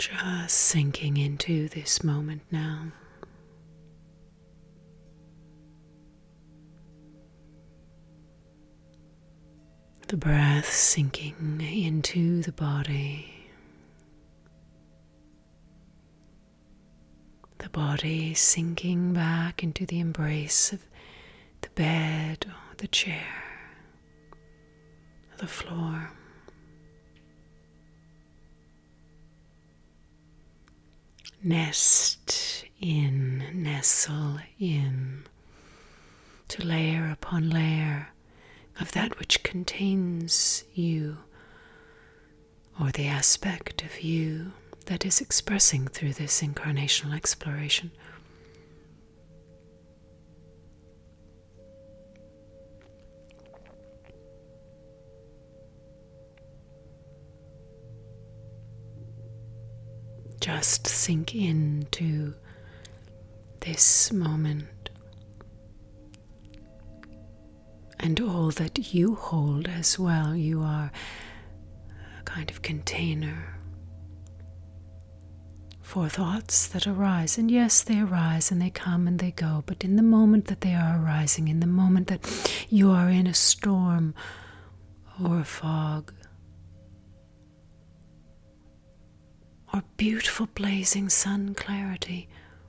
Just sinking into this moment now. The breath sinking into the body. The body sinking back into the embrace of the bed or the chair, or the floor. Nestle in, to layer upon layer of that which contains you, or the aspect of you that is expressing through this incarnational exploration. Just sink into this moment and all that you hold as well. You are a kind of container for thoughts that arise. And yes, they arise and they come and they go, but in the moment that they are arising, in the moment that you are in a storm or a fog, or beautiful blazing sun clarity,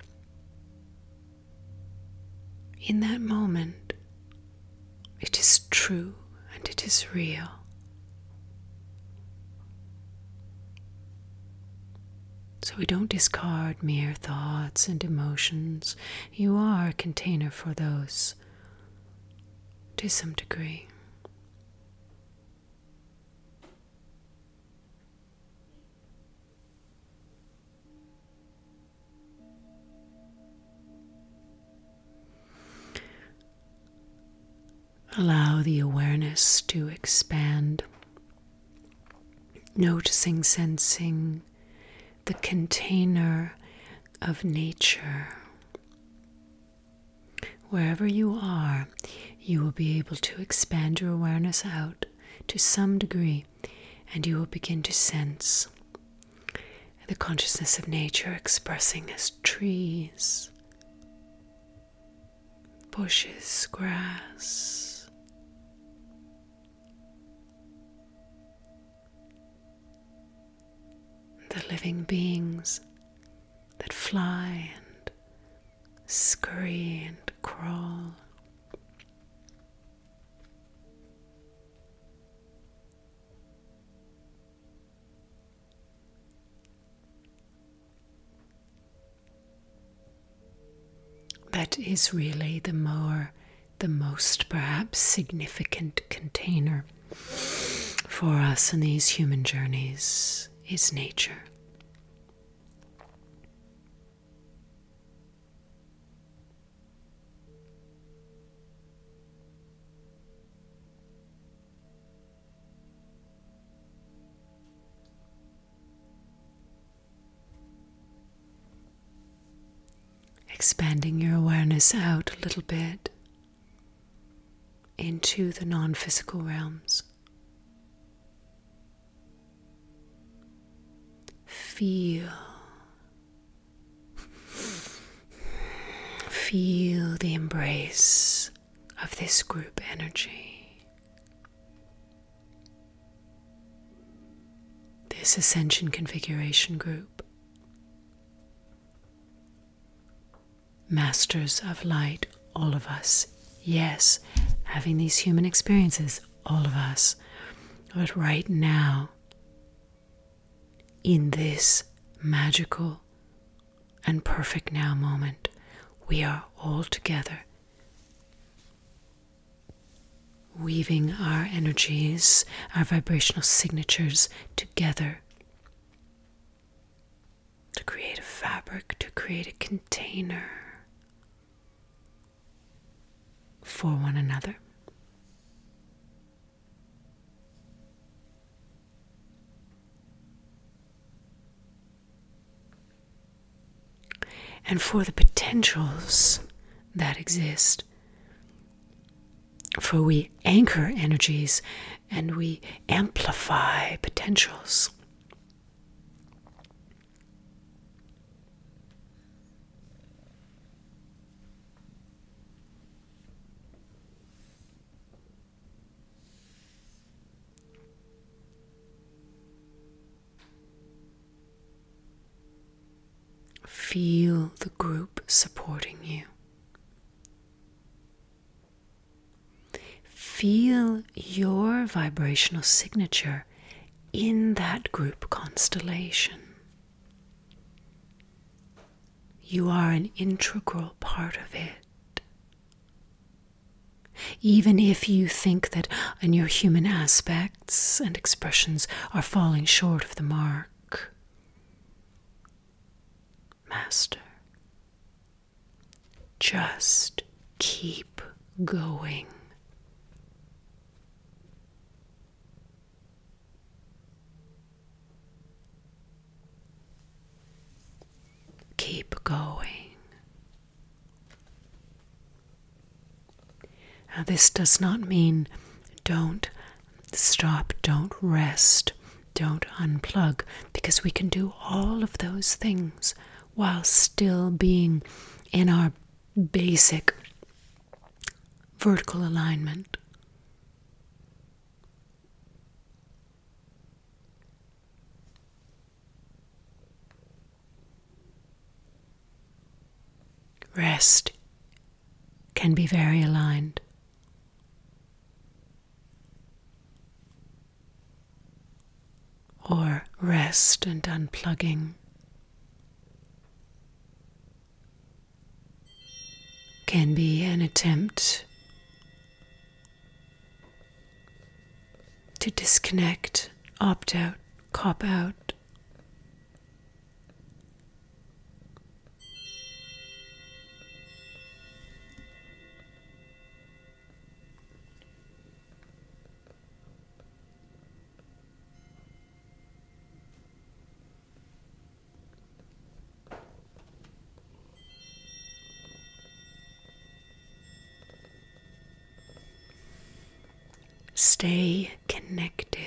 in that moment, it is true and it is real. So we don't discard mere thoughts and emotions. You are a container for those to some degree. Allow the awareness to expand, noticing, sensing the container of nature. Wherever you are, you will be able to expand your awareness out to some degree, and you will begin to sense the consciousness of nature expressing as trees, bushes, grass, the living beings that fly and scurry and crawl. That is really the most perhaps significant container for us in these human journeys is nature. Expanding your awareness out a little bit into the non-physical realms. Feel the embrace of this group energy. This Ascension Configuration group. Masters of light, all of us. Yes, having these human experiences, all of us. But right now, in this magical and perfect now moment, we are all together, weaving our energies, our vibrational signatures together to create a fabric, to create a container for one another. And for the potentials that exist. For we anchor energies and we amplify potentials. feel the group supporting you. Feel your vibrational signature in that group constellation. You are an integral part of it. Even if you think that in your human aspects and expressions are falling short of the mark, Master, just keep going. Keep going. Now, this does not mean don't stop, don't rest, don't unplug, because we can do all of those things while still being in our basic vertical alignment. Rest can be very aligned. Or rest and unplugging can be an attempt to disconnect, opt out, cop out. Stay connected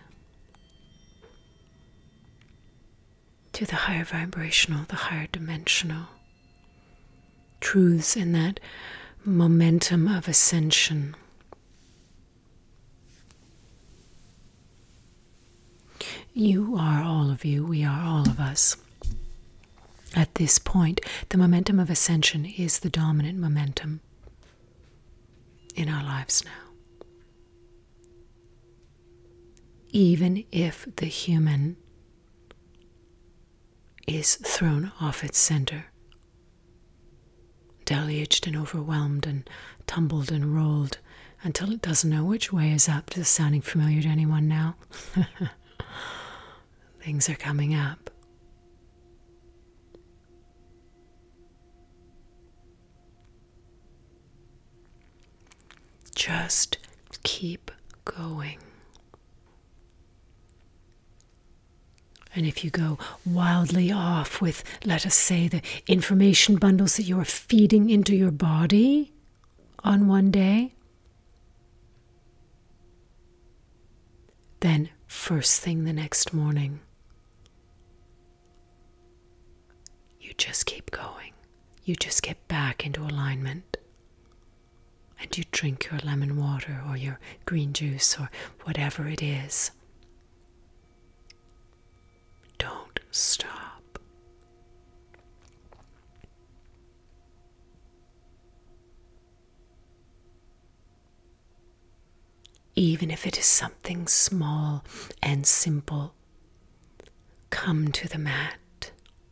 to the higher vibrational, the higher dimensional truths in that momentum of ascension. You are all of you, we are all of us. At this point, the momentum of ascension is the dominant momentum in our lives now. Even if the human is thrown off its center, deluged and overwhelmed and tumbled and rolled until it doesn't know which way is up. Is this sounding familiar to anyone now? Things are coming up. Just keep going. And if you go wildly off with, let us say, the information bundles that you are feeding into your body on one day, then first thing the next morning, you just keep going. You just get back into alignment. And you drink your lemon water or your green juice or whatever it is. Don't stop. Even if it is something small and simple, come to the mat.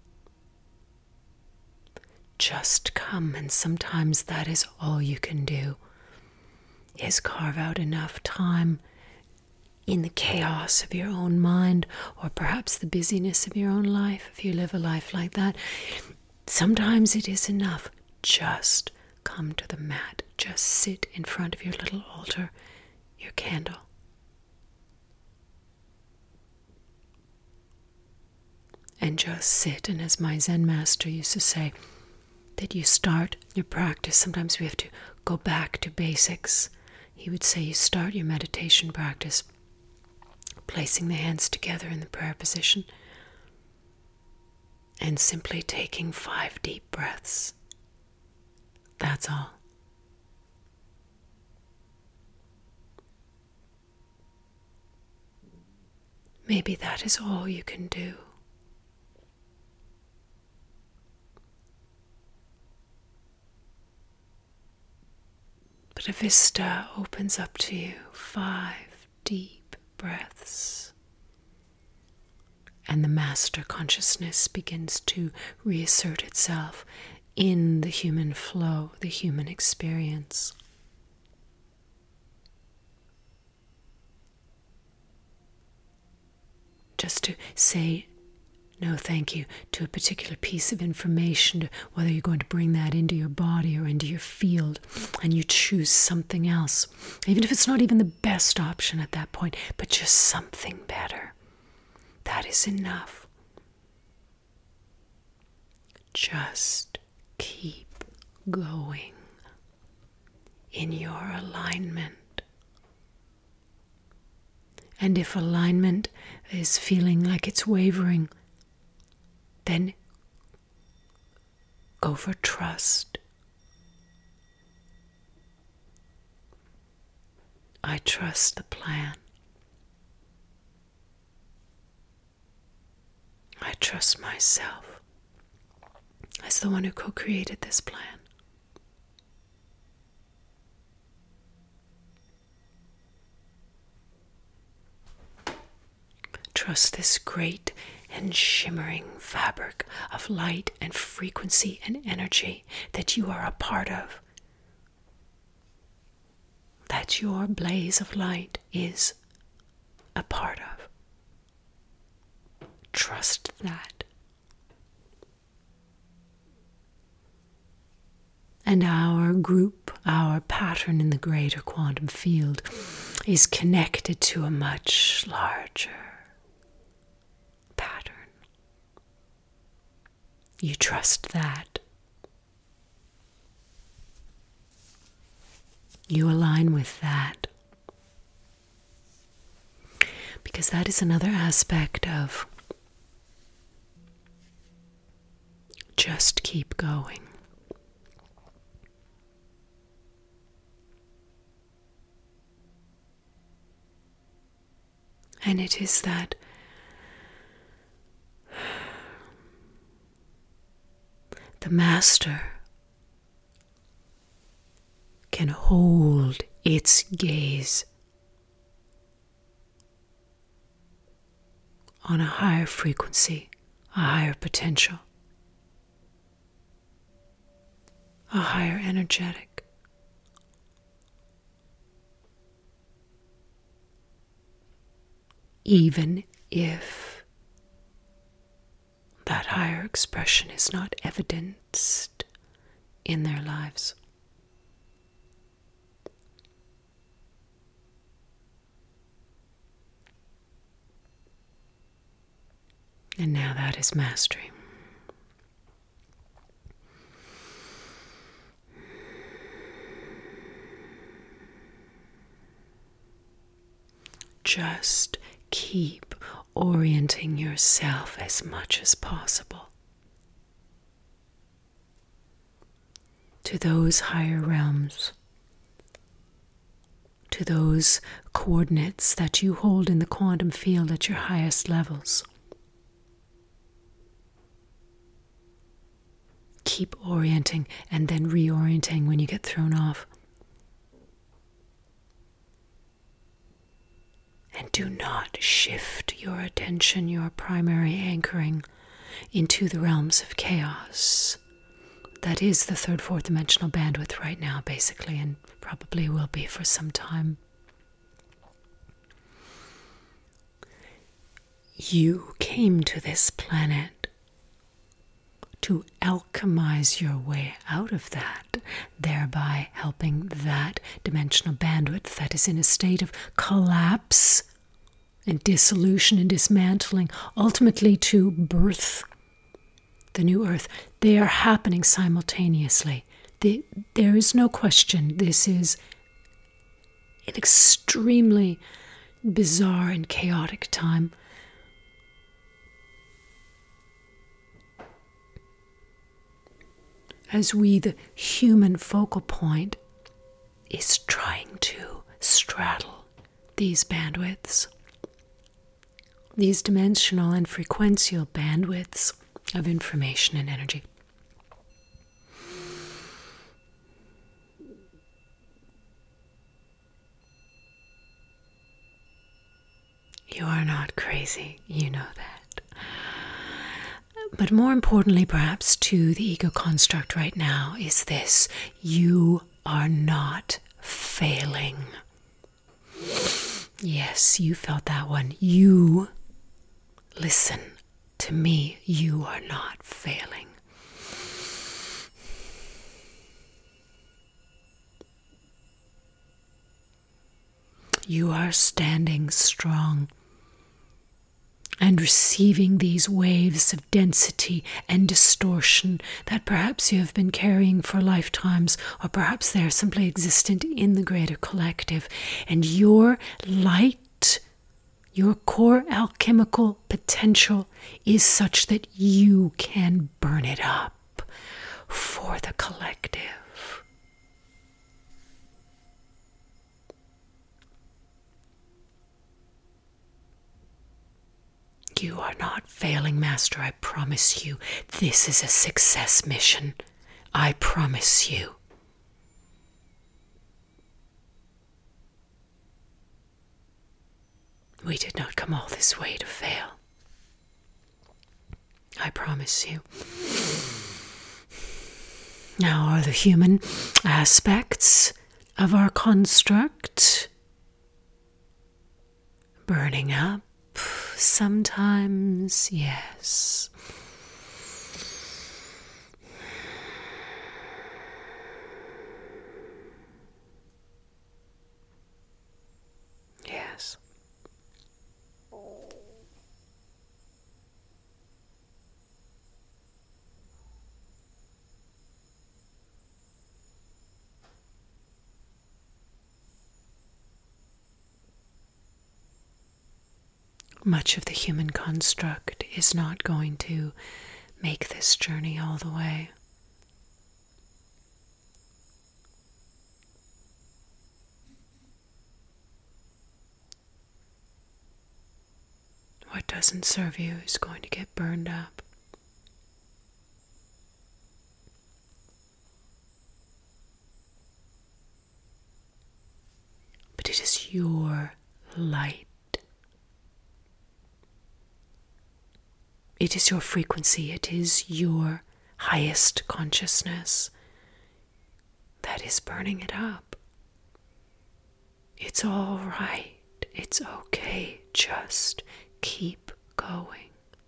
Just come, and sometimes that is all you can do, is carve out enough time in the chaos of your own mind, or perhaps the busyness of your own life, if you live a life like that. Sometimes it is enough. Just come to the mat. Just sit in front of your little altar, your candle. And just sit. And as my Zen master used to say, that you start your practice. Sometimes we have to go back to basics. He would say you start your meditation practice placing the hands together in the prayer position and simply taking 5 deep breaths. That's all. Maybe that is all you can do. that a vista opens up to you. 5 deep breaths. And the master consciousness begins to reassert itself in the human flow, the human experience. Just to say no thank you to a particular piece of information, whether you're going to bring that into your body or into your field, and you choose something else, even if it's not even the best option at that point, but just something better. That is enough. Just keep going in your alignment. And if alignment is feeling like it's wavering, then go for trust. I trust the plan. I trust myself as the one who co-created this plan. Trust this great and shimmering fabric of light and frequency and energy that you are a part of. That your blaze of light is a part of. Trust that. And our group, our pattern in the greater quantum field, is connected to a much larger pattern. You trust that. You align with that. Because that is another aspect of just keep going. And it is that the master can hold its gaze on a higher frequency, a higher potential, a higher energetic. Even if that higher expression is not evidenced in their lives. And now that is mastery. Just keep orienting yourself as much as possible to those higher realms, to those coordinates that you hold in the quantum field at your highest levels. Keep orienting and then reorienting when you get thrown off. And do not shift your attention, your primary anchoring, into the realms of chaos. That is the third, fourth dimensional bandwidth right now, basically, and probably will be for some time. You came to this planet to alchemize your way out of that, thereby helping that dimensional bandwidth that is in a state of collapse and dissolution and dismantling, ultimately to birth the new earth. They are happening simultaneously. There is no question. This is an extremely bizarre and chaotic time. As we, the human focal point, is trying to straddle these bandwidths, these dimensional and frequential bandwidths of information and energy. You are not crazy. You know that. But more importantly, perhaps, to the ego construct right now is this: you are not failing. Yes, you felt that one. You, listen to me, you are not failing. You are standing strong and receiving these waves of density and distortion that perhaps you have been carrying for lifetimes, or perhaps they are simply existent in the greater collective. And your light, your core alchemical potential is such that you can burn it up for the collective. You are not failing, Master. I promise you. This is a success mission. I promise you. We did not come all this way to fail. I promise you. Now, are the human aspects of our construct burning up? Sometimes, yes. Yes. Much of the human construct is not going to make this journey all the way. What doesn't serve you is going to get burned up. But it is your light. It is your frequency. It is your highest consciousness that is burning it up. It's all right. It's okay. Just keep going.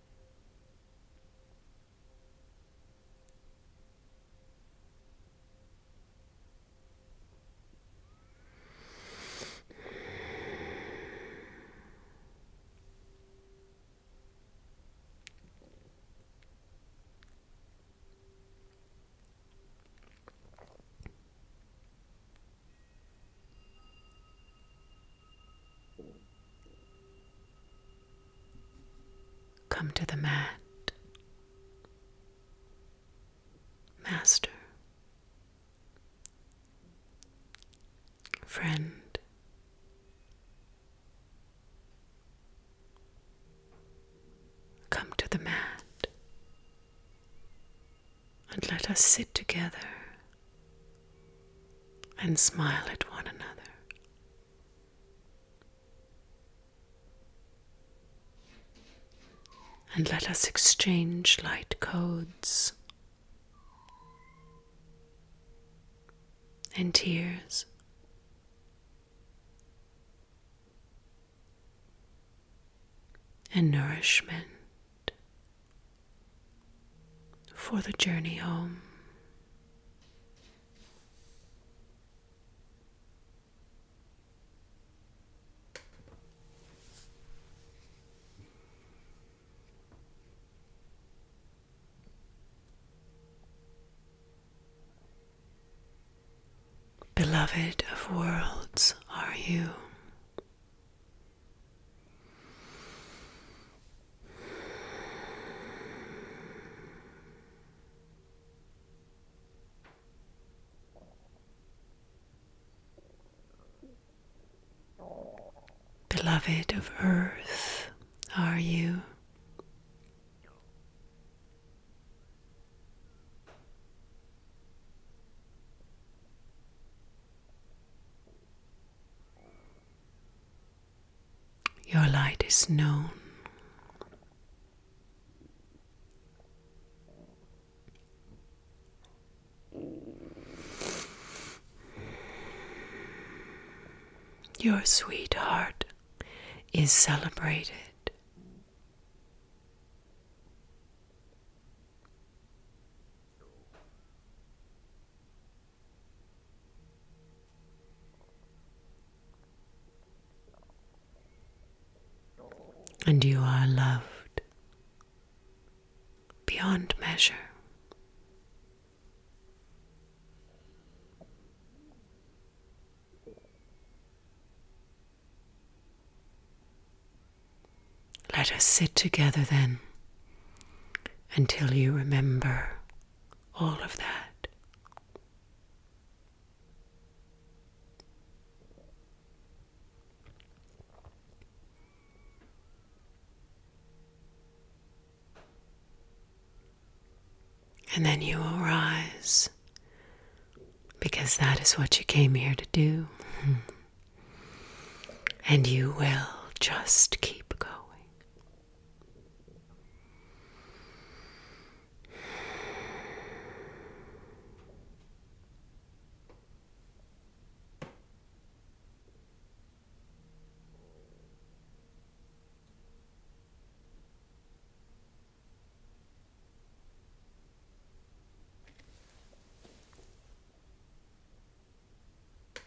Come to the mat, Master, friend. Come to the mat and let us sit together and smile at one another. And let us exchange light codes and tears. And nourishment for the journey home. Beloved of worlds are you. Beloved of earth are you. Your light is known. Your sweetheart is celebrated. And you are loved beyond measure. Let us sit together then until you remember all of that. And then you will rise, because that is what you came here to do. And you will just keep